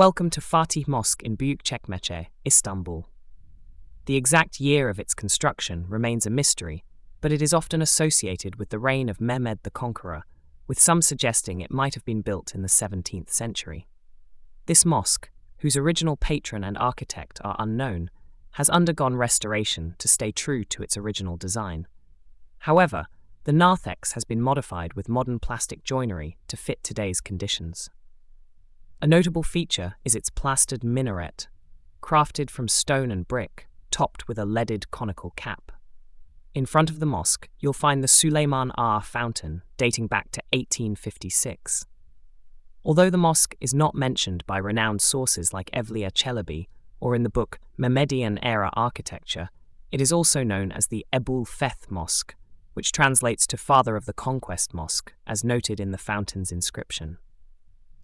Welcome to Fatih Mosque in Büyükçekmece, Istanbul. The exact year of its construction remains a mystery, but it is often associated with the reign of Mehmed the Conqueror, with some suggesting it might have been built in the 17th century. This mosque, whose original patron and architect are unknown, has undergone restoration to stay true to its original design. However, the narthex has been modified with modern plastic joinery to fit today's conditions. A notable feature is its plastered minaret, crafted from stone and brick, topped with a leaded conical cap. In front of the mosque, you'll find the Süleyman Ağa fountain, dating back to 1856. Although the mosque is not mentioned by renowned sources like Evliya Çelebi or in the book Memedian-era Architecture, it is also known as the Ebul Feth Mosque, which translates to Father of the Conquest Mosque, as noted in the fountain's inscription.